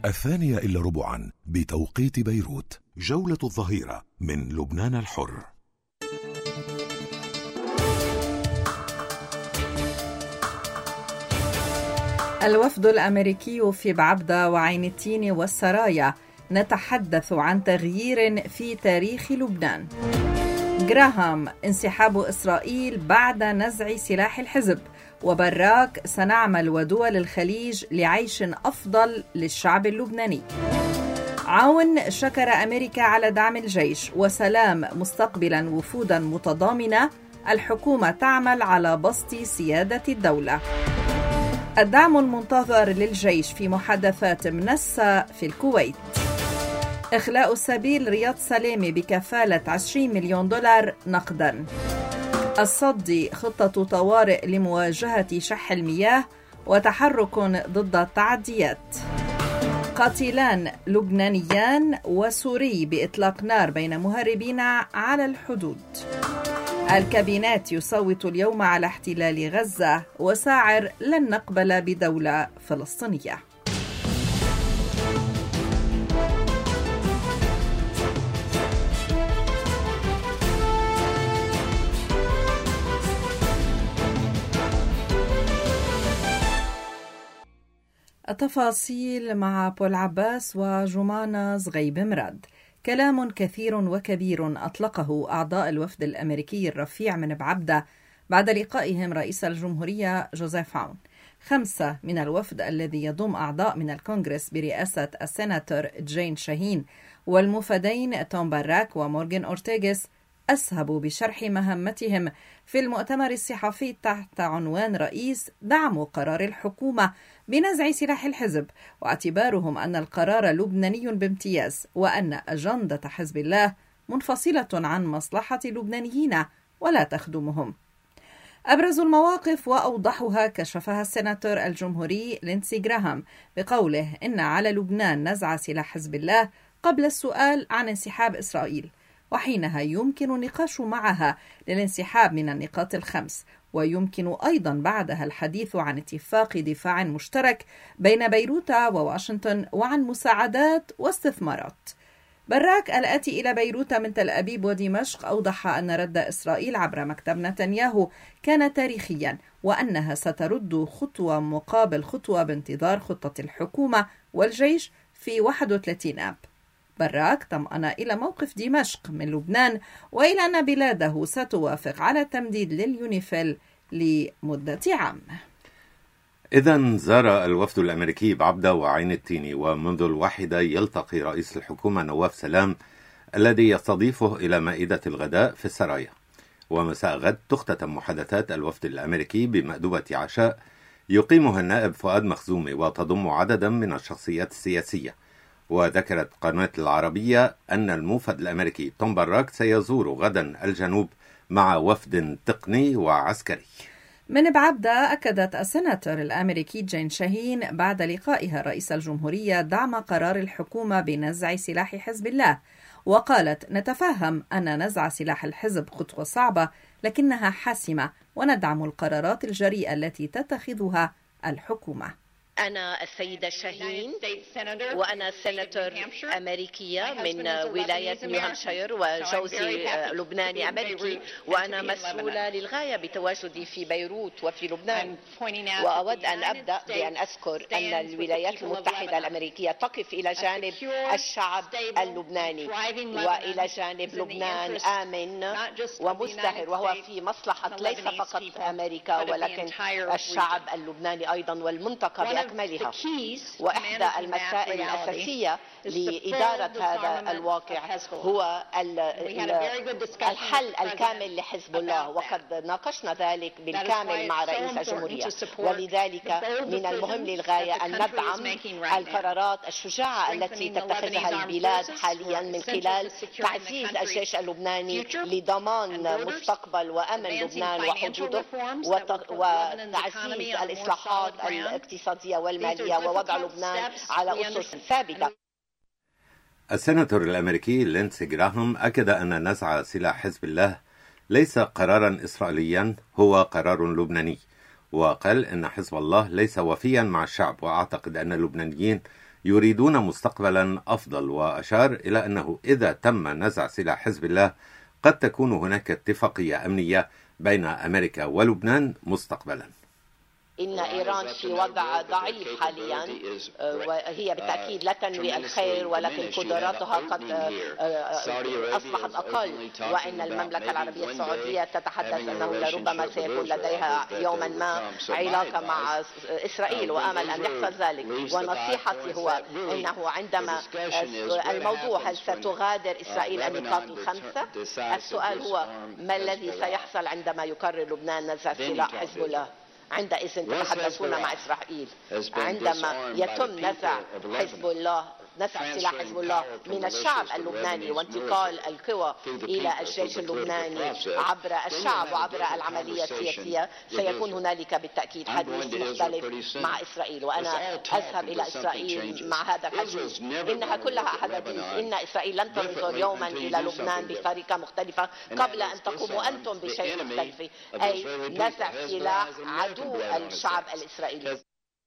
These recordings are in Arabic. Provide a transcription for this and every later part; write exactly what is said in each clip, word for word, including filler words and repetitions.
الثانية إلا ربعا بتوقيت بيروت. جولة الظهيرة من لبنان الحر. الوفد الأمريكي في بعبدة وعين التين والسرايا، نتحدث عن تغيير في تاريخ لبنان. جراهام: انسحاب إسرائيل بعد نزع سلاح الحزب. وبراك: سنعمل ودول الخليج لعيش أفضل للشعب اللبناني. عون: شكر أمريكا على دعم الجيش. وسلام: مستقبلا وفودا متضامنة، الحكومة تعمل على بسط سيادة الدولة. الدعم المنتظر للجيش في محادثات منسة في الكويت. إخلاء السبيل رياض سلامي بكفالة عشرين مليون دولار نقدا. الصدي: خطة طوارئ لمواجهة شح المياه وتحرك ضد التعديات. قاتلان لبنانيان وسوري بإطلاق نار بين مهربين على الحدود. الكابينات يصوت اليوم على احتلال غزة. وساعر: لن نقبل بدولة فلسطينية. التفاصيل مع بول عباس وجمانة زغيب مراد. كلام كثير وكبير أطلقه أعضاء الوفد الأمريكي الرفيع من بعبدة بعد لقائهم رئيس الجمهورية جوزيف عون. خمسة من الوفد الذي يضم أعضاء من الكونغرس برئاسة السيناتور جين شاهين والمفدين توم باراك ومورغان أورتيغيس أسهبوا بشرح مهمتهم في المؤتمر الصحفي تحت عنوان رئيس دعموا قرار الحكومة بنزع سلاح الحزب، واعتبارهم أن القرار لبناني بامتياز وأن أجندة حزب الله منفصلة عن مصلحة اللبنانيين ولا تخدمهم. أبرز المواقف وأوضحها كشفها السيناتور الجمهوري لينسي جراهام بقوله إن على لبنان نزع سلاح حزب الله قبل السؤال عن انسحاب إسرائيل، وحينها يمكن النقاش معها للانسحاب من النقاط الخمس، ويمكن أيضا بعدها الحديث عن اتفاق دفاع مشترك بين بيروت وواشنطن وعن مساعدات واستثمارات. براك الآتي إلى بيروت من تل أبيب ودمشق أوضح أن رد إسرائيل عبر مكتب نتنياهو كان تاريخيا، وأنها سترد خطوة مقابل خطوة بانتظار خطة الحكومة والجيش في واحد وثلاثين آب. براك طمأن إلى موقف دمشق من لبنان وإلى أن بلاده ستوافق على تمديد لليونيفيل لمدة عام. إذن زار الوفد الأمريكي بعبدة وعين التين، ومنذ الواحدة يلتقي رئيس الحكومة نواف سلام الذي يستضيفه إلى مائدة الغداء في السرايا. ومساء غد تختتم محادثات الوفد الأمريكي بمأدبة عشاء يقيمها النائب فؤاد مخزومي وتضم عددا من الشخصيات السياسية. وذكرت قناة العربية أن الموفد الأمريكي توم باراك سيزور غدا الجنوب مع وفد تقني وعسكري. من بعبدة أكدت السيناتور الأمريكي جين شاهين بعد لقائها رئيس الجمهورية دعم قرار الحكومة بنزع سلاح حزب الله، وقالت: نتفهم أن نزع سلاح الحزب خطوة صعبة لكنها حاسمة، وندعم القرارات الجريئة التي تتخذها الحكومة. أنا السيدة شاهين، وأنا سيناتور أمريكية من ولاية نيو هامشاير، وجوزي لبناني أمريكي، وأنا مسؤولة للغاية بتواجدي في بيروت وفي لبنان. وأود أن أبدأ بأن أذكر أن الولايات المتحدة الأمريكية تقف إلى جانب الشعب اللبناني وإلى جانب لبنان آمن ومزدهر، وهو في مصلحة ليس فقط أمريكا ولكن الشعب اللبناني أيضا والمنطقة بأكملها. وإحدى المسائل الأساسية لإدارة هذا الواقع هو الحل الكامل لحزب الله، وقد ناقشنا ذلك بالكامل مع رئيس الجمهورية. ولذلك من المهم للغاية أن ندعم القرارات الشجاعة التي تتخذها البلاد حاليا من خلال تعزيز الجيش اللبناني لضمان مستقبل وأمن لبنان وحدوده، وتعزيز الإصلاحات الاقتصادية والمالية ووضع لبنان على أسس ثابتة. السيناتور الأمريكي لينسي جراهام أكد أن نزع سلاح حزب الله ليس قرارا إسرائيليا، هو قرار لبناني، وقال أن حزب الله ليس وفيا مع الشعب، وأعتقد أن اللبنانيين يريدون مستقبلا أفضل، وأشار إلى أنه إذا تم نزع سلاح حزب الله قد تكون هناك اتفاقية أمنية بين أمريكا ولبنان مستقبلا. إن إيران في وضع ضعيف حاليا، وهي بالتأكيد لا تنوي الخير، ولكن قدراتها قد أصبحت أقل. وإن المملكة العربية السعودية تتحدث أنه لربما سيكون لديها يوما ما علاقة مع إسرائيل، وآمل أن يحصل ذلك. ونصيحتي هو أنه عندما الموضوع هل ستغادر إسرائيل النقاط الخمسة، السؤال هو ما الذي سيحصل عندما يقرر لبنان نزع سلاح حزب الله؟ عندئذ تتحدثون مع إسرائيل. عندما يتم نزع حزب الله نزع سلاح حزب الله من الشعب اللبناني وانتقال القوى إلى الجيش اللبناني عبر الشعب وعبر العملية السياسية، سيكون هنالك بالتأكيد حديث مختلف مع إسرائيل. وأنا أذهب إلى إسرائيل مع هذا الحديث. إنها كلها أحاديث. إن إسرائيل لن تنظر يوما إلى لبنان بطريقة مختلفة قبل أن تقوموا أنتم بشيء مختلف، أي نزع سلاح عدو الشعب الإسرائيلي.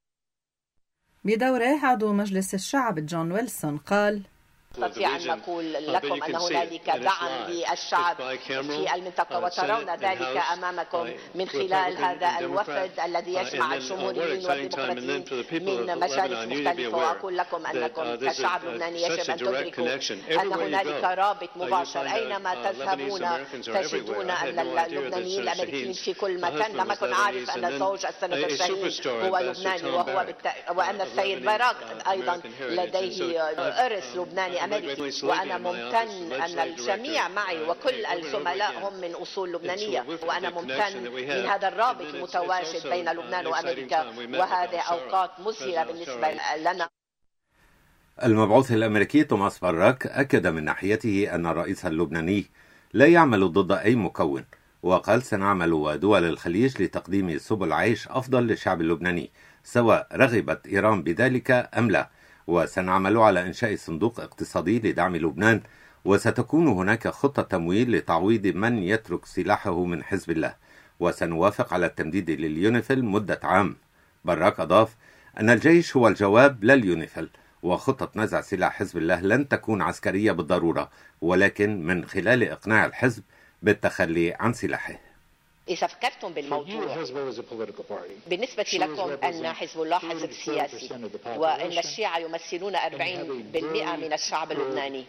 بدوره عضو مجلس الشعب جون ويلسون قال: نستطيع أن نقول لكم أن هنالك دعم للشعب في المنطقة، وترون ذلك أمامكم من خلال هذا الوفد الذي يجمع الجمهوريين والديمقراطيين من مجالس مختلفة. وأقول لكم أنكم كشعب لبناني يجب أن تدركوا أن هنالك رابط مباشر. أينما تذهبون تجدون أن اللبنانيين الأمريكيين في كل مكان. لم أكن أعرف أن زوج السناتور شاهين هو لبناني، وهو بالت... وأن السيد باراك أيضا لديه إرث لبناني أمريكي. وأنا ممتن أن الجميع معي وكل الزملاء هم من أصول لبنانية، وأنا ممتن من هذا الرابط المتواجد بين لبنان وأمريكا، وهذه أوقات مذهلة بالنسبة لنا. المبعوث الأمريكي توماس باراك أكد من ناحيته أن الرئيس اللبناني لا يعمل ضد أي مكون، وقال: سنعمل ودول الخليج لتقديم سبل عيش أفضل للشعب اللبناني سواء رغبت إيران بذلك أم لا، وسنعمل على إنشاء صندوق اقتصادي لدعم لبنان، وستكون هناك خطة تمويل لتعويض من يترك سلاحه من حزب الله، وسنوافق على التمديد لليونيفيل مدة عام. باراك أضاف أن الجيش هو الجواب لا اليونيفيل، وخطة نزع سلاح حزب الله لن تكون عسكرية بالضرورة، ولكن من خلال إقناع الحزب بالتخلي عن سلاحه. إذا فكرتم بالموضوع، بالنسبة لكم أن حزب الله حزب سياسي، وأن الشيعة يمثلون أربعين بالمئة من الشعب اللبناني،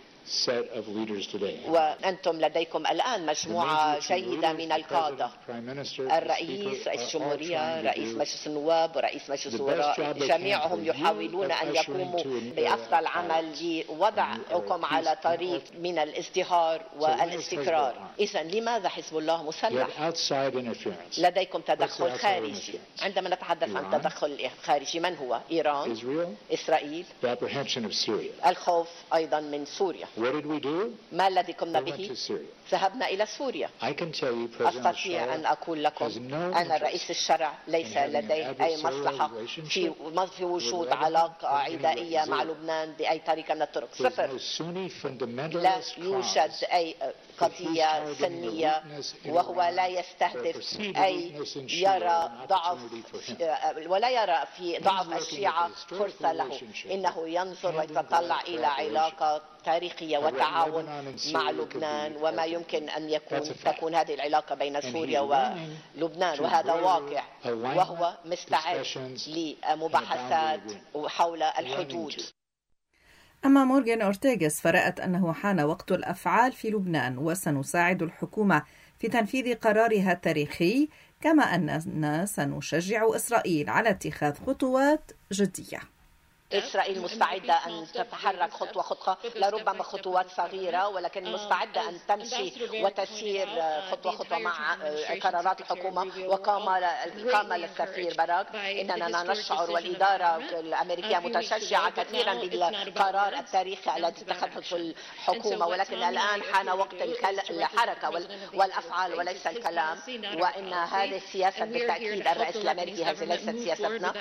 وأنتم لديكم الآن مجموعة جيدة من القادة، الرئيس، رئيس الجمهورية، رئيس مجلس النواب ورئيس مجلس الوزراء، جميعهم يحاولون أن يقوموا بأفضل عمل لوضعكم على طريق من الازدهار والاستقرار. إذن لماذا حزب الله مسلح؟ لديكم تدخل خارجي. عندما نتحدث عن تدخل خارجي، من هو؟ إيران، إسرائيل، الخوف أيضا من سوريا. ما الذي قمنا به؟ ذهبنا إلى سوريا. أستطيع أن أقول لكم أن الرئيس الشرع ليس لديه أي مصلحة في في وجود علاقة عدائية مع لبنان بأي طريقة من الطرق. صفر. لا يوجد أي قضية سنية، وهو لا يستهدف أي يرى ضعف ولا يرى في ضعف الشيعة فرصة له. إنه ينظر ويتطلع إلى علاقة تاريخية وتعاون مع لبنان، وما يمكن أن يكون تكون هذه العلاقة بين سوريا ولبنان، وهذا واقع، وهو مستعد لمباحثات حول الحدود. أما مورغان أورتيغاس فرأت أنه حان وقت الأفعال في لبنان، وسنساعد الحكومة في تنفيذ قرارها التاريخي، كما أننا سنشجع إسرائيل على اتخاذ خطوات جدية. إسرائيل مستعدة أن تتحرك خطوة خطوة، لربما خطوات صغيرة، ولكن مستعدة أن تمشي وتسير خطوة خطوة مع قرارات الحكومة. وقام قام السفير باراك إننا نشعر والإدارة الأمريكية متشجعة كثيرا بالقرار التاريخي الذي اتخذته الحكومة، ولكن الآن حان وقت الحركة والأفعال وليس الكلام. وإن هذه السياسة بالتأكيد الرئيس الأمريكي، هذه ليست سياستنا.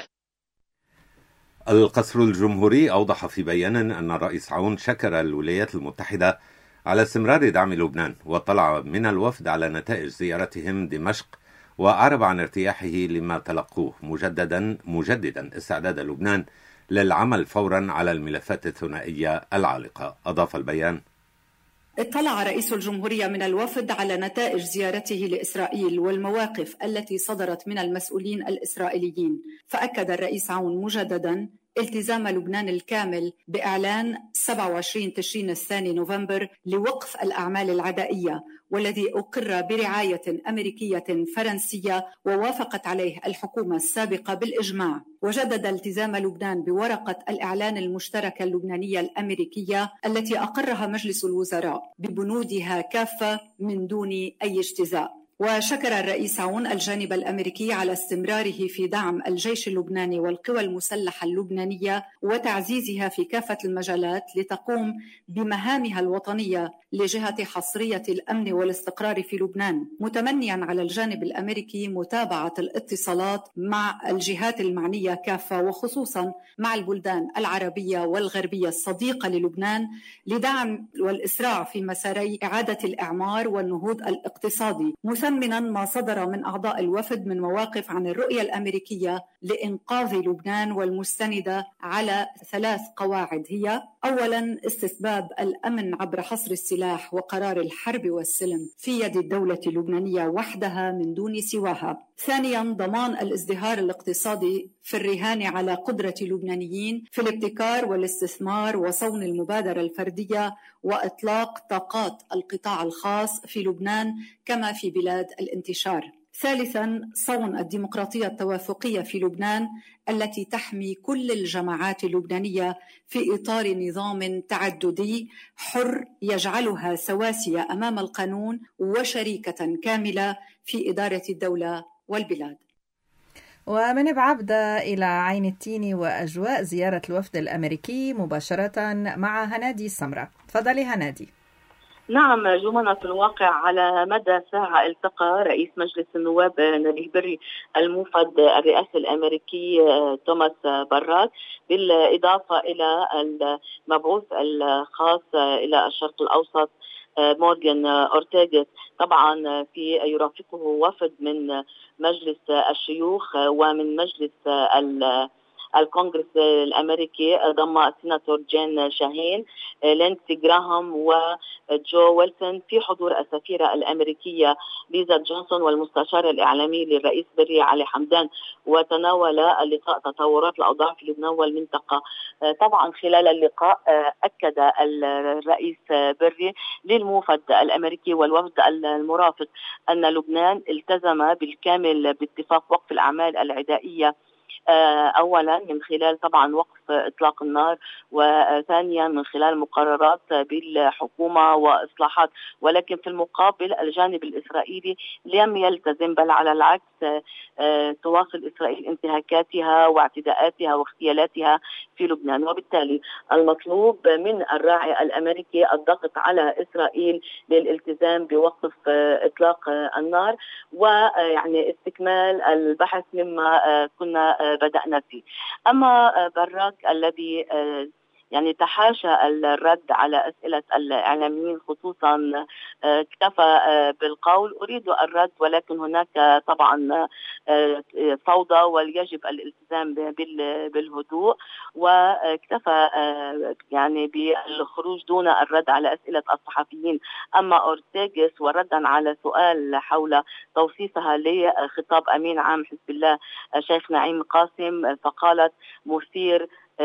القصر الجمهوري أوضح في بيان أن الرئيس عون شكر الولايات المتحدة على استمرار دعم لبنان، واطلع من الوفد على نتائج زيارتهم دمشق، وأعرب عن ارتياحه لما تلقوه، مجددا مجددا استعداد لبنان للعمل فورا على الملفات الثنائية العالقة. أضاف البيان: اطلع رئيس الجمهورية من الوفد على نتائج زيارته لإسرائيل والمواقف التي صدرت من المسؤولين الإسرائيليين، فأكد الرئيس عون مجددا التزام لبنان الكامل بإعلان سبعة وعشرين تشرين الثاني نوفمبر لوقف الأعمال العدائية، والذي أقر برعاية أمريكية فرنسية ووافقت عليه الحكومة السابقة بالإجماع. وجدد التزام لبنان بورقة الإعلان المشتركة اللبنانية الأمريكية التي أقرها مجلس الوزراء ببنودها كافة من دون أي اجتزاء. وشكر الرئيس عون الجانب الأمريكي على استمراره في دعم الجيش اللبناني والقوى المسلحة اللبنانية وتعزيزها في كافة المجالات لتقوم بمهامها الوطنية لجهة حصرية الأمن والاستقرار في لبنان، متمنيا على الجانب الأمريكي متابعة الاتصالات مع الجهات المعنية كافة وخصوصا مع البلدان العربية والغربية الصديقة للبنان لدعم والإسراع في مساري إعادة الإعمار والنهوض الاقتصادي، مثمنا ما صدر من أعضاء الوفد من مواقف عن الرؤية الأمريكية لإنقاذ لبنان والمستندة على ثلاث قواعد هي: أولا استتباب الأمن عبر حصر السلاح وقرار الحرب والسلم في يد الدولة اللبنانية وحدها من دون سواها. ثانيا ضمان الازدهار الاقتصادي في الرهان على قدرة اللبنانيين في الابتكار والاستثمار وصون المبادرة الفردية وإطلاق طاقات القطاع الخاص في لبنان كما في بلاد الانتشار. ثالثاً صون الديمقراطية التوافقية في لبنان التي تحمي كل الجماعات اللبنانية في إطار نظام تعددي حر يجعلها سواسية أمام القانون وشريكة كاملة في إدارة الدولة والبلاد. ومن بعبدة إلى عين التيني وأجواء زيارة الوفد الأمريكي مباشرة مع هنادي السمرة. تفضلي هنادي. نعم جمانة، في الواقع على مدى ساعة التقى رئيس مجلس النواب نبيه بري الموفد الرئاسي الأمريكي توماس باراك بالإضافة إلى المبعوث الخاص إلى الشرق الأوسط مورغان أورتيغاس. طبعا في يرافقه وفد من مجلس الشيوخ ومن مجلس الكونغرس الأمريكي ضم السيناتور جين شاهين، لينسي جراهام وجو ويلسون، في حضور السفيرة الأمريكية ليزا جونسون والمستشار الإعلامي للرئيس بري علي حمدان. وتناول اللقاء تطورات الأوضاع في لبنان والمنطقة. طبعا خلال اللقاء أكد الرئيس بري للموفد الأمريكي والوفد المرافق أن لبنان التزم بالكامل باتفاق وقف الأعمال العدائية، أولا من خلال طبعا وقف إطلاق النار، وثانيا من خلال مقررات بالحكومة وإصلاحات. ولكن في المقابل الجانب الإسرائيلي لم يلتزم، بل على العكس تواصل إسرائيل انتهاكاتها واعتداءاتها واغتيالاتها في لبنان. وبالتالي المطلوب من الراعي الأمريكي الضغط على إسرائيل للالتزام بوقف إطلاق النار ويعني استكمال البحث مما كنا بدأنا فيه. أما باراك الذي يعني تحاشى الرد على أسئلة الإعلاميين خصوصا اكتفى بالقول أريد الرد ولكن هناك طبعا فوضى ويجب الالتزام بالهدوء، واكتفى يعني بالخروج دون الرد على أسئلة الصحفيين. أما أورتيغاس وردا على سؤال حول توصيفها لخطاب أمين عام حزب الله شيخ نعيم قاسم فقالت مثير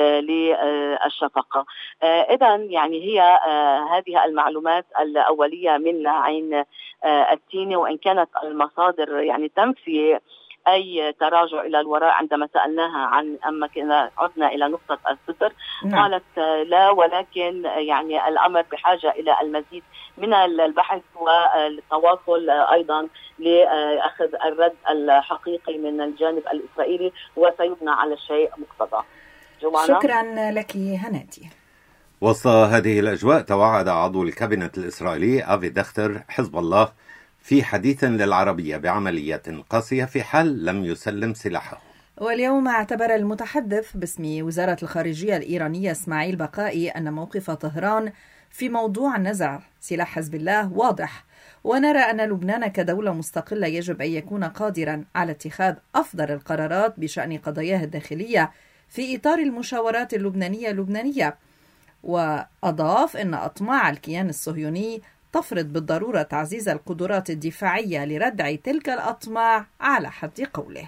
للشفقة. إذا يعني هي هذه المعلومات الأولية من عين التيني، وإن كانت المصادر يعني تنفي أي تراجع إلى الوراء عندما سألناها عن أما كنا عدنا إلى نقطة الصفر. نعم. قالت لا، ولكن يعني الأمر بحاجة إلى المزيد من البحث والتواصل أيضا لأخذ الرد الحقيقي من الجانب الإسرائيلي، وسيبنى على الشيء مقتضى. شكرا لك هنادي. وسط هذه الأجواء توعد عضو الكابينة الإسرائيلي أفي دختر حزب الله في حديث للعربية بعملية قاسية في حال لم يسلم سلاحه. واليوم اعتبر المتحدث باسم وزارة الخارجية الإيرانية إسماعيل بقائي أن موقف طهران في موضوع نزع سلاح حزب الله واضح، ونرى أن لبنان كدولة مستقلة يجب أن يكون قادرا على اتخاذ أفضل القرارات بشأن قضاياه الداخلية في إطار المشاورات اللبنانية اللبنانية. وأضاف أن أطماع الكيان الصهيوني تفرض بالضرورة تعزيز القدرات الدفاعية لردع تلك الأطماع على حد قوله.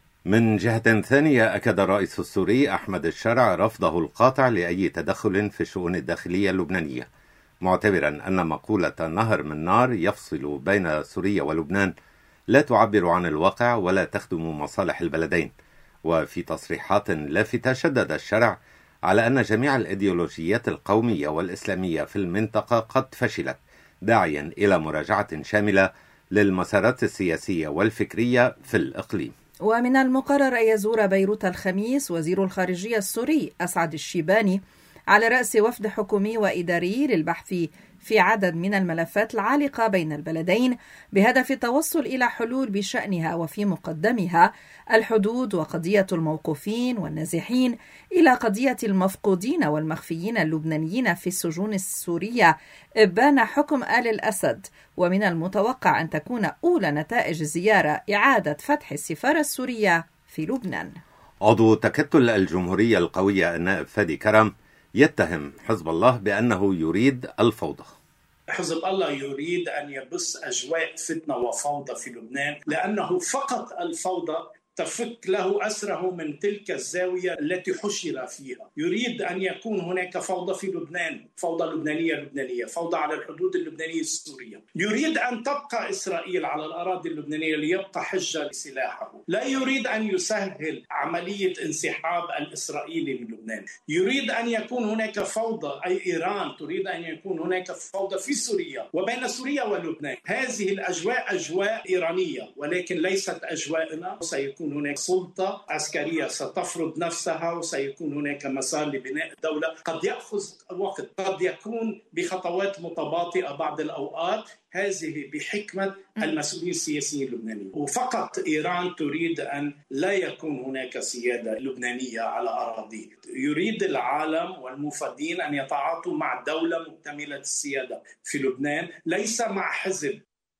من جهة ثانية، أكد الرئيس السوري أحمد الشرع رفضه القاطع لأي تدخل في الشؤون الداخلية اللبنانية، معتبرا أن مقولة نهر من نار يفصل بين سوريا ولبنان لا تعبر عن الواقع ولا تخدم مصالح البلدين. وفي تصريحات لافتة شدد الشرع على أن جميع الإيديولوجيات القومية والإسلامية في المنطقة قد فشلت، داعيا إلى مراجعة شاملة للمسارات السياسية والفكرية في الإقليم. ومن المقرر أن يزور بيروت الخميس وزير الخارجية السوري أسعد الشيباني على رأس وفد حكومي وإداري للبحث في عدد من الملفات العالقة بين البلدين بهدف التوصل إلى حلول بشأنها، وفي مقدمها الحدود وقضية الموقوفين والنازحين، إلى قضية المفقودين والمخفيين اللبنانيين في السجون السورية إبان حكم آل الأسد. ومن المتوقع أن تكون أولى نتائج الزيارة إعادة فتح السفارة السورية في لبنان. عضو تكتل الجمهورية القوية النائب فادي كرم يتهم حزب الله بأنه يريد الفوضى. حزب الله يريد أن يبث أجواء فتنة وفوضى في لبنان، لأنه فقط الفوضى تفك له أسره من تلك الزاوية التي حشر فيها. يريد أن يكون هناك فوضى في لبنان، فوضى لبنانية لبنانية، فوضى على الحدود اللبنانية السورية. يريد أن تبقى إسرائيل على الأراضي اللبنانية ليبقى حجة لسلاحه. لا يريد أن يسهل عملية انسحاب الإسرائيلي من لبنان. يريد أن يكون هناك فوضى، أي إيران تريد أن يكون هناك فوضى في سوريا وبين سوريا ولبنان. هذه الأجواء أجواء إيرانية، ولكن ليست أجواءنا. سيكون هناك سلطة عسكرية ستفرض نفسها، وسيكون هناك مسار لبناء الدولة. قد يأخذ وقت، قد يكون بخطوات متباطئة بعض الأوقات، هذه بحكمة المسؤولين السياسيين اللبنانيين. وفقط إيران تريد أن لا يكون هناك سيادة لبنانية على أراضيه. يريد العالم والمفادين أن يتعاطوا مع دولة مكتملة السيادة في لبنان، ليس مع حزب.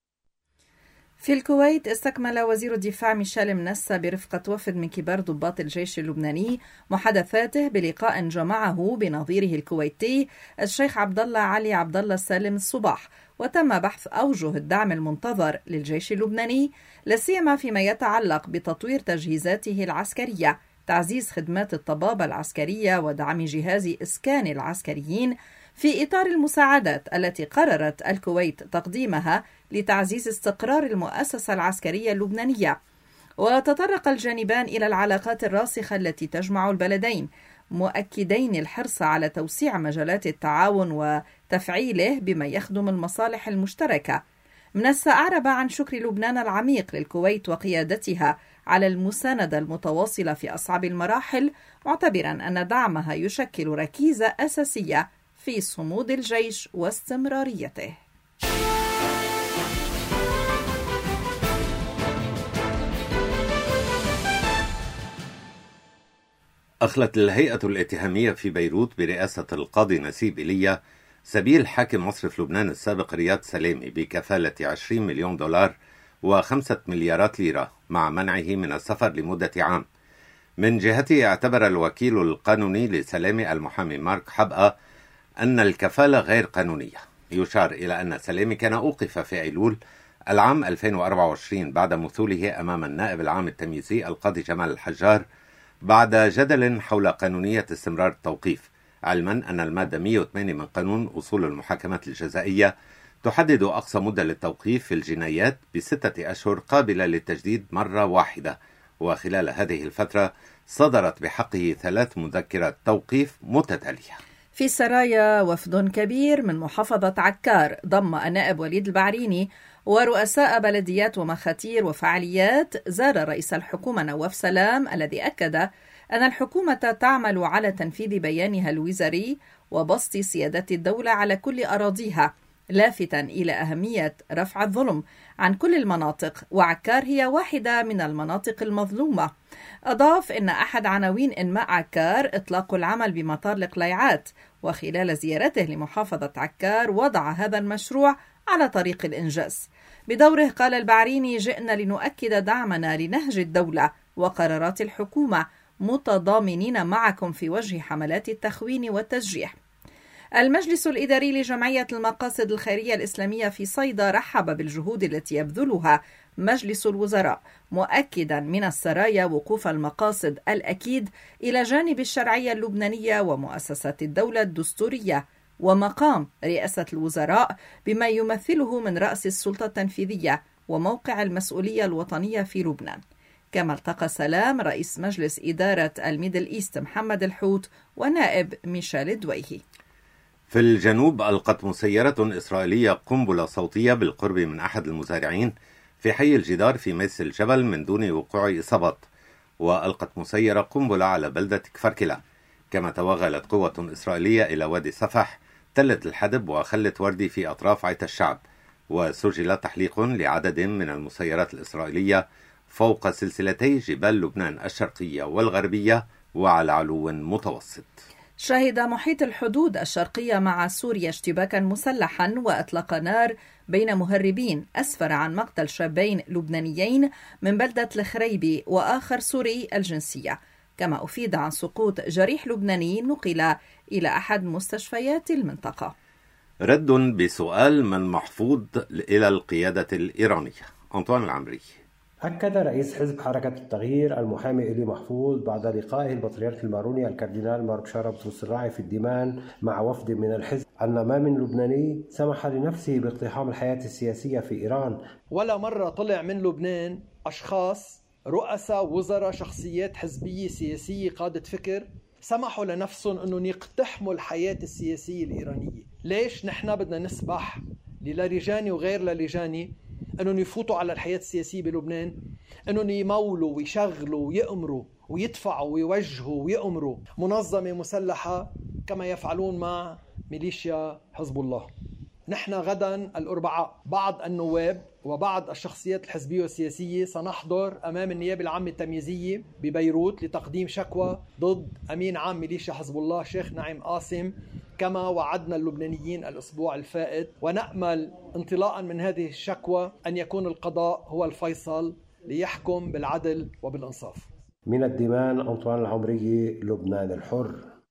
في الكويت استكمل وزير الدفاع ميشيل منسى برفقة وفد من كبار ضباط الجيش اللبناني محادثاته بلقاء جمعه بنظيره الكويتي الشيخ عبد الله علي عبد الله السالم الصباح، وتم بحث أوجه الدعم المنتظر للجيش اللبناني، لا سيما فيما يتعلق بتطوير تجهيزاته العسكرية، تعزيز خدمات الطبابة العسكرية، ودعم جهاز إسكان العسكريين في إطار المساعدات التي قررت الكويت تقديمها لتعزيز استقرار المؤسسة العسكرية اللبنانية. وتطرق الجانبان إلى العلاقات الراسخة التي تجمع البلدين، مؤكدين الحرص على توسيع مجالات التعاون وتفعيله بما يخدم المصالح المشتركة. منسى أعرب عن شكر لبنان العميق للكويت وقيادتها على المساندة المتواصلة في أصعب المراحل، معتبرا أن دعمها يشكل ركيزة أساسية في صمود الجيش واستمراريته. أخلت الهيئة الاتهامية في بيروت برئاسة القاضي نسيب إيليا سبيل حاكم مصرف لبنان السابق رياض سلامي بكفالة عشرين مليون دولار وخمسة مليارات ليرة مع منعه من السفر لمدة عام. من جهته اعتبر الوكيل القانوني لسلامي المحامي مارك حبقة أن الكفالة غير قانونية. يشار إلى أن سلامي كان أوقف في أيلول العام ألفين وأربعة وعشرين بعد مثوله أمام النائب العام التمييزي القاضي جمال الحجار بعد جدل حول قانونية استمرار التوقيف، علما أن المادة مئة وثمانية من قانون أصول المحاكمات الجزائية تحدد أقصى مدة للتوقيف في الجنايات بستة أشهر قابلة للتجديد مرة واحدة، وخلال هذه الفترة صدرت بحقه ثلاث مذكرات توقيف متتالية. في سرايا وفد كبير من محافظة عكار ضم النائب وليد البعريني ورؤساء بلديات ومخاتير وفعاليات زار رئيس الحكومة نواف سلام، الذي أكد أن الحكومة تعمل على تنفيذ بيانها الوزاري وبسط سيادة الدولة على كل أراضيها، لافتا إلى أهمية رفع الظلم عن كل المناطق، وعكار هي واحدة من المناطق المظلومة. أضاف أن أحد عناوين إنماء عكار إطلاق العمل بمطار القليعات، وخلال زيارته لمحافظة عكار وضع هذا المشروع على طريق الإنجاز. بدوره قال البعريني: جئنا لنؤكد دعمنا لنهج الدولة وقرارات الحكومة متضامنين معكم في وجه حملات التخوين والتسجيح. المجلس الإداري لجمعية المقاصد الخيرية الإسلامية في صيدا رحب بالجهود التي يبذلها مجلس الوزراء، مؤكدا من السرايا وقوف المقاصد الأكيد إلى جانب الشرعية اللبنانية ومؤسسات الدولة الدستورية ومقام رئاسة الوزراء بما يمثله من رأس السلطة التنفيذية وموقع المسؤولية الوطنية في لبنان. كما التقى سلام رئيس مجلس إدارة الميدل إيست محمد الحوت ونائب ميشيل دويهي. في الجنوب ألقت مسيرة إسرائيلية قنبلة صوتية بالقرب من أحد المزارعين في حي الجدار في ميس الجبل من دون وقوع إصابات، وألقت مسيرة قنبلة على بلدة كفركلة. كما توغلت قوة إسرائيلية إلى وادي صفح تلة الحدب وخلة وردي في أطراف عيت الشعب، وسجل تحليق لعدد من المسيرات الإسرائيلية فوق سلسلتي جبال لبنان الشرقية والغربية وعلى علو متوسط. شهد محيط الحدود الشرقية مع سوريا اشتباكا مسلحا وأطلق نار بين مهربين أسفر عن مقتل شابين لبنانيين من بلدة الخريبي وآخر سوري الجنسية. كما أفيد عن سقوط جريح لبناني نقل إلى أحد مستشفيات المنطقة. رد بسؤال من محفوظ إلى القيادة الإيرانية. أنطوان العمري. أكد رئيس حزب حركة التغيير المحامي إلي محفوظ بعد لقائه البطريرك الماروني الكاردينال مار بشارة بطرس الراعي في الدمام مع وفد من الحزب أن ما من لبناني سمح لنفسه باقتحام الحياة السياسية في إيران. ولا مرة طلع من لبنان أشخاص رؤساء وزراء شخصيات حزبية سياسية قادة فكر سمحوا لنفسهم أنهم يقتحموا الحياة السياسية الإيرانية. ليش نحن بدنا نسبح للاريجاني وغير لاريجاني أنهم يفوتوا على الحياة السياسية بلبنان، أنهم يمولوا ويشغلوا ويأمروا ويدفعوا ويوجهوا ويأمروا منظمة مسلحة كما يفعلون مع ميليشيا حزب الله. نحن غدا الأربعاء بعض النواب وبعض الشخصيات الحزبية والسياسية سنحضر أمام النيابة العامة التمييزية ببيروت لتقديم شكوى ضد أمين عام ميليشيا حزب الله شيخ نعيم قاسم كما وعدنا اللبنانيين الأسبوع الفائت، ونأمل انطلاقا من هذه الشكوى أن يكون القضاء هو الفيصل ليحكم بالعدل وبالإنصاف. من الدمام أنطوان العمري، لبنان الحر.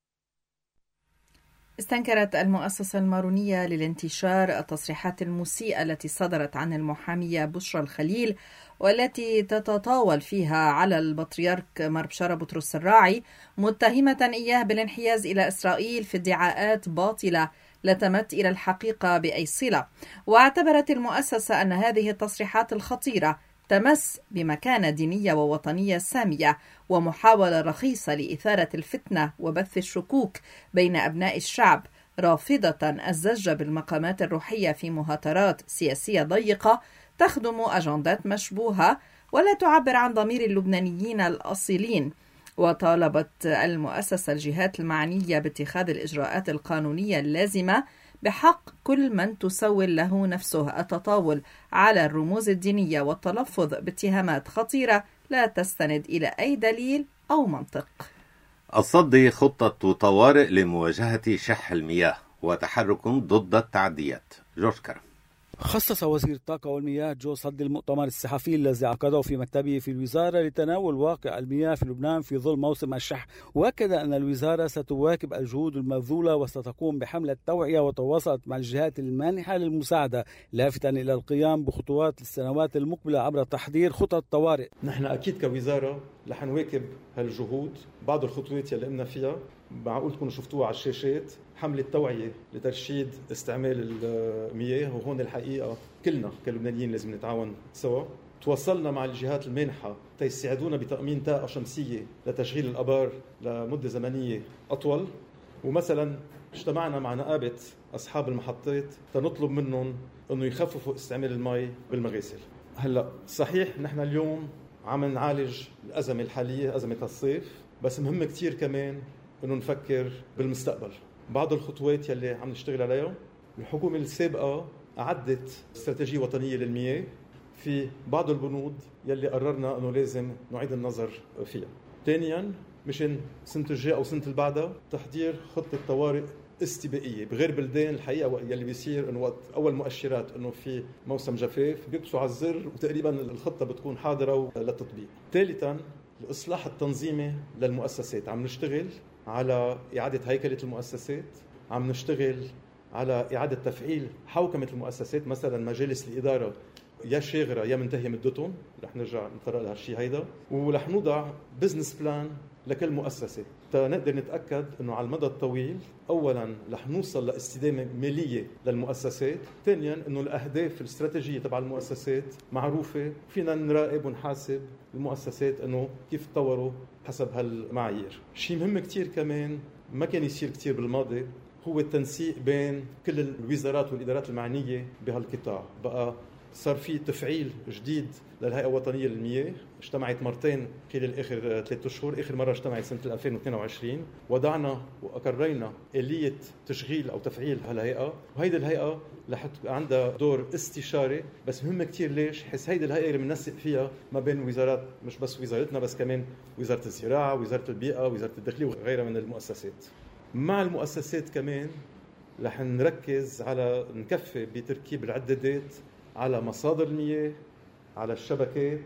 استنكرت المؤسسة المارونية للانتشار التصريحات المسيئة التي صدرت عن المحامية بشرى الخليل والتي تتطاول فيها على البطريرك مار بشارة بطرس الراعي، متهمة إياه بالانحياز إلى إسرائيل في ادعاءات باطلة لا تمت إلى الحقيقة بأي صلة. واعتبرت المؤسسة أن هذه التصريحات الخطيرة تمس بمكانة دينية ووطنية سامية ومحاولة رخيصة لإثارة الفتنة وبث الشكوك بين أبناء الشعب، رافضة الزج بالمقامات الروحية في مهاترات سياسية ضيقة تخدم أجندات مشبوهة ولا تعبر عن ضمير اللبنانيين الأصيلين. وطالبت المؤسسة الجهات المعنية باتخاذ الإجراءات القانونية اللازمة بحق كل من تسول له نفسه التطاول على الرموز الدينية والتلفظ باتهامات خطيرة لا تستند إلى أي دليل أو منطق. الصد خطة طوارئ لمواجهة شح المياه وتحرك ضد التعديات. جورج كرم. خصص وزير الطاقة والمياه جو صد المؤتمر الصحفي الذي عقده في مكتبه في الوزارة لتناول واقع المياه في لبنان في ظل موسم الشح، وأكد أن الوزارة ستواكب الجهود المبذولة وستقوم بحملة توعية وتواصلت مع الجهات المانحة للمساعدة، لافتا إلى القيام بخطوات للسنوات المقبلة عبر تحضير خطط طوارئ. نحن أكيد كوزارة رح نواكب هالجهود. بعض الخطوات اللي قمنا فيها معقول تكونوا شفتوها على الشاشات، حملة توعية لترشيد استعمال المياه، وهون الحقيقة كلنا كلبنانيين لازم نتعاون سوا. تواصلنا مع الجهات المانحة تيساعدونا بتأمين طاقة شمسية لتشغيل الأبار لمدة زمنية أطول، ومثلا اجتمعنا مع نقابة أصحاب المحطات تنطلب منهم أنه يخففوا استعمال الماء بالمغاسل. هلأ صحيح نحن اليوم عم نعالج الأزمة الحالية، أزمة الصيف، بس مهم كتير كمان أنه نفكر بالمستقبل. بعض الخطوات يلي عم نشتغل عليها، الحكومة السابقة أعدت استراتيجية وطنية للمياه، في بعض البنود يلي قررنا أنه لازم نعيد النظر فيها. ثانياً مشان سنة الجاي أو سنة البعدها تحضير خطة طوارئ استباقية بغير بلدان. الحقيقة يلي بيصير أنه وقت أول مؤشرات أنه في موسم جفاف بيكبسوا على الزر وتقريباً الخطة بتكون حاضرة للتطبيق. ثالثاً الإصلاح التنظيمي للمؤسسات. عم نشتغل على إعادة هيكلة المؤسسات، عم نشتغل على إعادة تفعيل حوكمة المؤسسات. مثلا مجالس الإدارة يا شاغرة يا منتهية مدتهم، رح نرجع نطرق لها الشيء هيدا، ورح نوضع بزنس بلان لكل مؤسسة تنقدر نتأكد أنه على المدى الطويل أولا رح نوصل لاستدامة مالية للمؤسسات، ثانيا أنه الأهداف الاستراتيجية تبع المؤسسات معروفة، فينا نراقب ونحاسب المؤسسات أنه كيف تطوروا حسب هالمعايير. شيء مهم كتير كمان ما كان يصير كتير بالماضي هو التنسيق بين كل الوزارات والإدارات المعنية بهالقطاع. بقى صار في تفعيل جديد للهيئة الوطنية للمياه، اجتمعت مرتين خلال آخر ثلاثة أشهر، آخر مرة اجتمعت سنة ألفين واثنين وعشرين، وضعنا وأقرينا آلية تشغيل أو تفعيل هالهيئة، وهيدي الهيئة رح عندها دور استشاري بس مهم كتير. ليش؟ حيث هيدي الهيئة اللي بننسق فيها ما بين وزارات، مش بس وزارتنا بس كمان وزارة الزراعة، وزارة البيئة، وزارة الداخلية وغيرها من المؤسسات. مع المؤسسات كمان رح نركز على نكفي بتركيب العدادات على مصادر المياه، على الشبكات،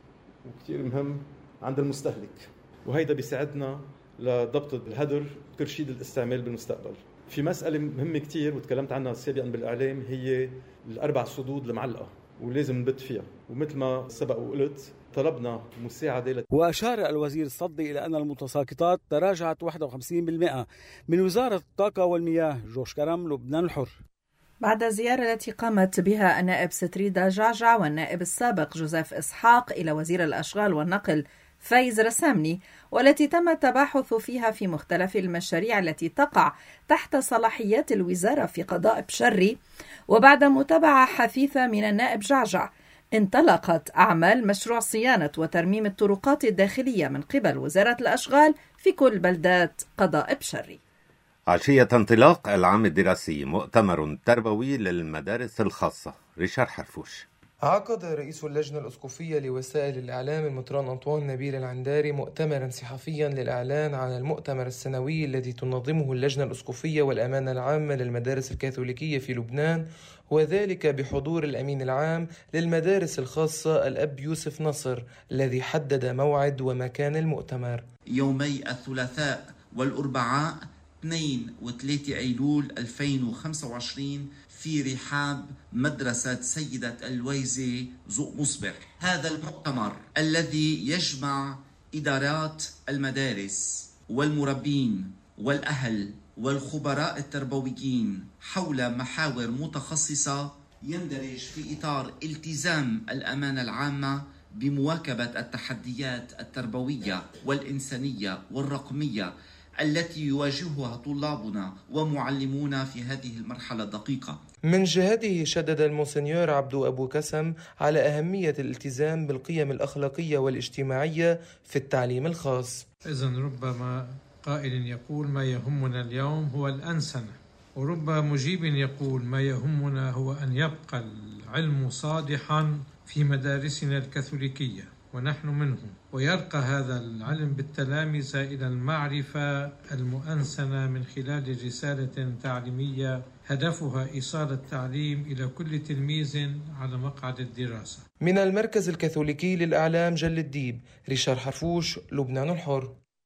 وكتير مهم عند المستهلك، وهيدا بيساعدنا لضبط الهدر وترشيد الاستعمال بالمستقبل. في مسألة مهمة كتير وتكلمت عنها سابقا بالإعلام، هي الأربع صدود المعلقة ولازم نبت فيها، ومثل ما سبق وقلت طلبنا مساعدة لت... وأشار الوزير الصدي إلى أن المتساقطات تراجعت واحد وخمسين بالمئة. من وزارة الطاقة والمياه، جوش كرم، لبنان الحر. بعد الزيارة التي قامت بها النائب ستريدا جعجع والنائب السابق جوزيف إسحاق إلى وزير الأشغال والنقل فايز رسامني، والتي تم التباحث فيها في مختلف المشاريع التي تقع تحت صلاحيات الوزارة في قضاء بشري، وبعد متابعة حثيثة من النائب جعجع انطلقت أعمال مشروع صيانة وترميم الطرقات الداخلية من قبل وزارة الأشغال في كل بلدات قضاء بشري. عشية انطلاق العام الدراسي مؤتمر تربوي للمدارس الخاصة. ريشار حرفوش. عقد رئيس اللجنة الأسقفية لوسائل الإعلام المطران أنطوان نبيل العنداري مؤتمرا صحفيا للإعلان عن المؤتمر السنوي الذي تنظمه اللجنة الأسقفية والأمانة العامة للمدارس الكاثوليكية في لبنان، وذلك بحضور الأمين العام للمدارس الخاصة الأب يوسف نصر، الذي حدد موعد ومكان المؤتمر يومي الثلاثاء والأربعاء اثنين وثلاثة أيلول ألفين وخمسة وعشرين في رحاب مدرسة سيدة الويزي ذو مصبح. هذا المؤتمر الذي يجمع إدارات المدارس والمربين والأهل والخبراء التربويين حول محاور متخصصة يندرج في إطار التزام الأمانة العامة بمواكبة التحديات التربوية والإنسانية والرقمية التي يواجهها طلابنا ومعلمونا في هذه المرحلة الدقيقة. من جهته شدد المونسنيور عبدو أبو كسم على أهمية الالتزام بالقيم الأخلاقية والاجتماعية في التعليم الخاص. إذن ربما قائل يقول ما يهمنا اليوم هو الأنسنة، ورب مجيب يقول ما يهمنا هو أن يبقى العلم صادحا في مدارسنا الكاثوليكية ونحن منهم، ويرقى هذا العلم بالتلامذة إلى المعرفة المؤنسنة من خلال رسالة تعليمية هدفها إيصال التعليم إلى كل تلميذ على مقعد الدراسة. من المركز الكاثوليكي للإعلام جل الديب، ريشار حرفوش، لبنان الحر.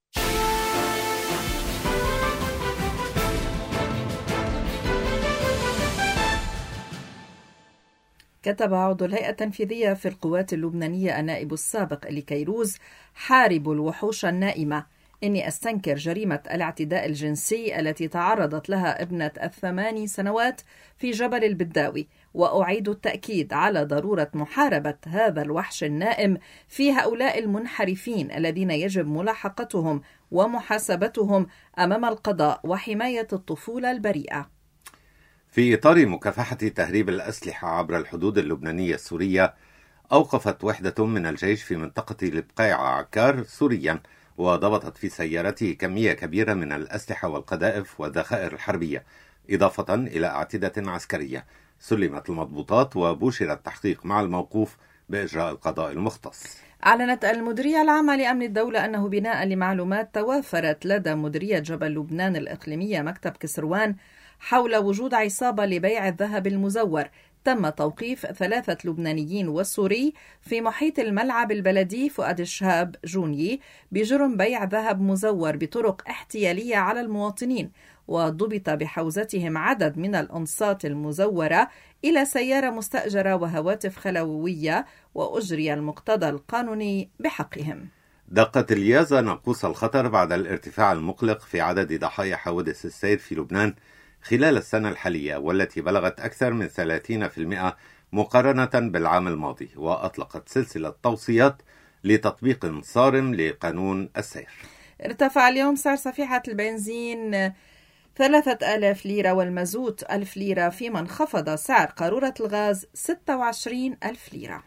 كتب عضو الهيئة التنفيذية في القوات اللبنانية النائب السابق إلي كيروز حارب الوحوش النائمة: إني أستنكر جريمة الاعتداء الجنسي التي تعرضت لها ابنة الثماني سنوات في جبل البداوي، وأعيد التأكيد على ضرورة محاربة هذا الوحش النائم في هؤلاء المنحرفين الذين يجب ملاحقتهم ومحاسبتهم أمام القضاء وحماية الطفولة البريئة. في إطار مكافحة تهريب الأسلحة عبر الحدود اللبنانية السورية، أوقفت وحدة من الجيش في منطقة البقيع عكار سوريا، وضبطت في سيارته كمية كبيرة من الأسلحة والقذائف والذخائر الحربية، إضافة إلى أعتدة عسكرية. سلمت المضبوطات وبشر التحقيق مع الموقوف بإجراء القضاء المختص. أعلنت المديرية العامة لأمن الدولة أنه بناء لمعلومات توافرت لدى مديرية جبل لبنان الإقليمية مكتب كسروان حول وجود عصابة لبيع الذهب المزور تم توقيف ثلاثة لبنانيين وسوري في محيط الملعب البلدي فؤاد الشهاب جونيي بجرم بيع ذهب مزور بطرق احتيالية على المواطنين، وضبط بحوزتهم عدد من الأنصات المزورة إلى سيارة مستأجرة وهواتف خلوية، وأجري المقتضى القانوني بحقهم. دقت اليازا ناقوس الخطر بعد الارتفاع المقلق في عدد ضحايا حوادث السير في لبنان خلال السنة الحالية، والتي بلغت أكثر من ثلاثين بالمئة مقارنة بالعام الماضي، وأطلقت سلسلة توصيات لتطبيق صارم لقانون السير. ارتفع اليوم سعر صفيحة البنزين ثلاثة آلاف ليرة والمازوت ألف ليرة، فيما انخفض سعر قارورة الغاز ستة وعشرين ألف ليرة.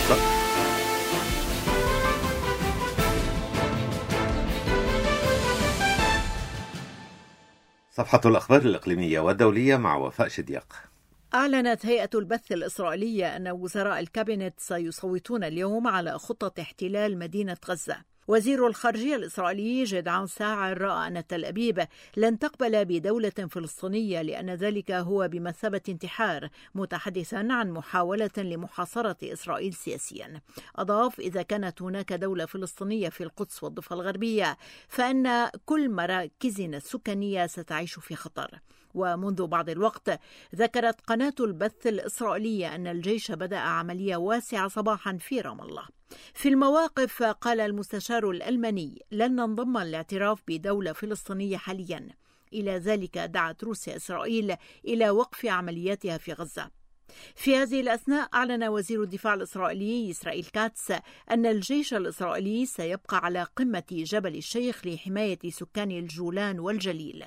صفحة الأخبار الإقليمية والدولية مع وفاء شديق. أعلنت هيئة البث الإسرائيلية أن وزراء الكابينت سيصوتون اليوم على خطة احتلال مدينة غزة. وزير الخارجية الإسرائيلي جدعان ساعر رأى أن تل أبيب لن تقبل بدولة فلسطينية لأن ذلك هو بمثابة انتحار، متحدثا عن محاولة لمحاصرة إسرائيل سياسيا. أضاف: إذا كانت هناك دولة فلسطينية في القدس والضفة الغربية فإن كل مراكزنا السكانية ستعيش في خطر. ومنذ بعض الوقت ذكرت قناة البث الإسرائيلية أن الجيش بدأ عملية واسعة صباحا في رام الله. في المواقف قال المستشار الألماني: لن ننضم للاعتراف بدولة فلسطينية حاليا. إلى ذلك دعت روسيا إسرائيل إلى وقف عملياتها في غزة. في هذه الأثناء أعلن وزير الدفاع الإسرائيلي إسرائيل كاتس أن الجيش الإسرائيلي سيبقى على قمة جبل الشيخ لحماية سكان الجولان والجليل.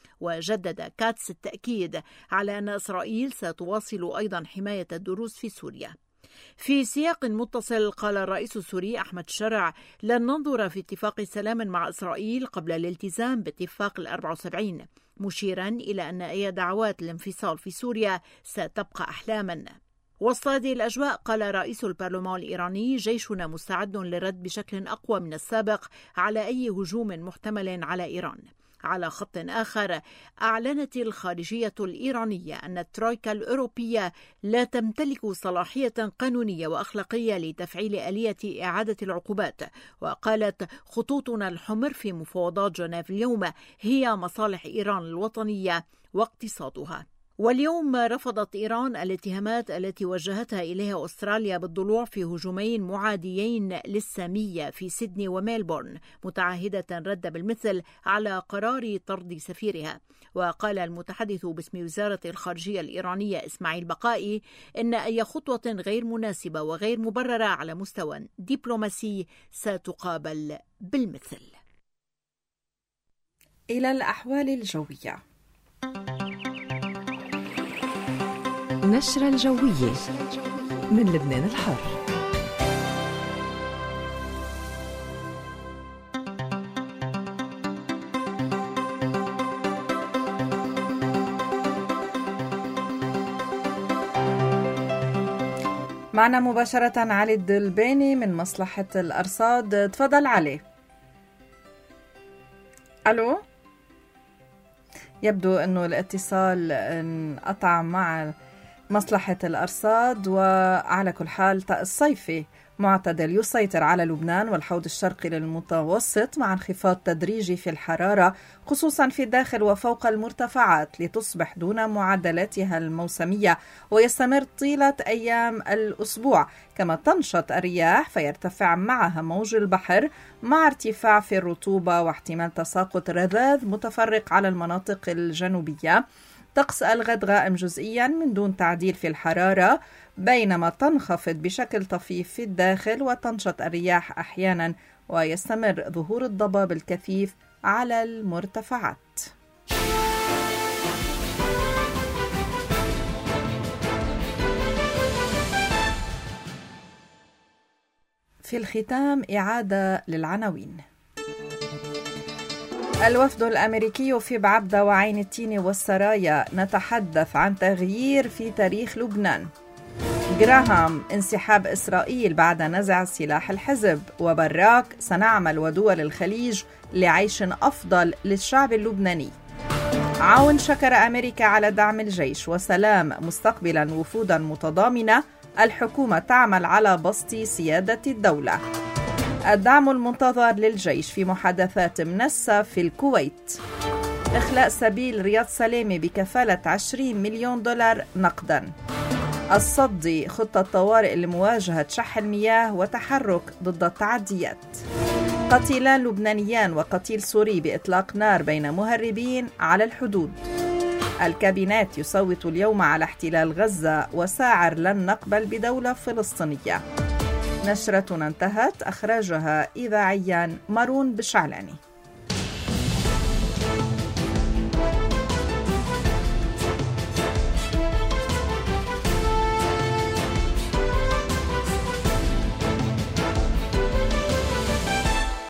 وجدد كاتس التأكيد على أن إسرائيل ستواصل أيضا حماية الدروز في سوريا. في سياق متصل قال الرئيس السوري أحمد شرع: لن ننظر في اتفاق سلام مع إسرائيل قبل الالتزام باتفاق الأربع وسبعين، مشيرا إلى أن أي دعوات الانفصال في سوريا ستبقى أحلاما. وسط هذه الأجواء قال رئيس البرلمان الإيراني: جيشنا مستعد للرد بشكل أقوى من السابق على أي هجوم محتمل على إيران. على خط آخر أعلنت الخارجية الإيرانية أن الترويكا الأوروبية لا تمتلك صلاحية قانونية وأخلاقية لتفعيل آلية إعادة العقوبات، وقالت: خطوطنا الحمر في مفاوضات جنيف اليوم هي مصالح إيران الوطنية واقتصادها. واليوم رفضت إيران الاتهامات التي وجهتها إليها أستراليا بالضلوع في هجومين معاديين للسامية في سيدني وميلبورن، متعهدة الرد بالمثل على قرار طرد سفيرها. وقال المتحدث باسم وزارة الخارجية الإيرانية إسماعيل بقائي إن أي خطوة غير مناسبة وغير مبررة على مستوى دبلوماسي ستقابل بالمثل. إلى الأحوال الجوية. نشرة الجوية من لبنان الحر. معنا مباشرة علي الدلباني من مصلحة الأرصاد. تفضل علي. ألو، يبدو أنه الاتصال انقطع مع مصلحة الأرصاد. وعلى كل حال طقس الصيفي معتدل يسيطر على لبنان والحوض الشرقي للمتوسط، مع انخفاض تدريجي في الحرارة خصوصا في الداخل وفوق المرتفعات، لتصبح دون معدلاتها الموسمية ويستمر طيلة أيام الأسبوع. كما تنشط الرياح فيرتفع معها موج البحر مع ارتفاع في الرطوبة واحتمال تساقط رذاذ متفرق على المناطق الجنوبية. طقس الغد غائم جزئيا من دون تعديل في الحرارة، بينما تنخفض بشكل طفيف في الداخل وتنشط الرياح أحيانا، ويستمر ظهور الضباب الكثيف على المرتفعات. في الختام إعادة للعناوين. الوفد الأمريكي في بعبدة وعين التين والسرايا: نتحدث عن تغيير في تاريخ لبنان. جراهام: انسحاب إسرائيل بعد نزع سلاح الحزب. وبراك: سنعمل ودول الخليج لعيش أفضل للشعب اللبناني. عون شكر أمريكا على دعم الجيش وسلام مستقبلا وفودا متضامنة. الحكومة تعمل على بسط سيادة الدولة. الدعم المنتظر للجيش في محادثات منسة في الكويت. إخلاء سبيل رياض سلامة بكفالة عشرين مليون دولار نقدا. الصدي خطة طوارئ لمواجهة شح المياه وتحرك ضد التعديات. قتيلان لبنانيان وقتيل سوري بإطلاق نار بين مهربين على الحدود. الكابينات يصوت اليوم على احتلال غزة وساعر لن نقبل بدولة فلسطينية. نشرتنا انتهت، أخرجها إذاعيا مارون بشعلاني.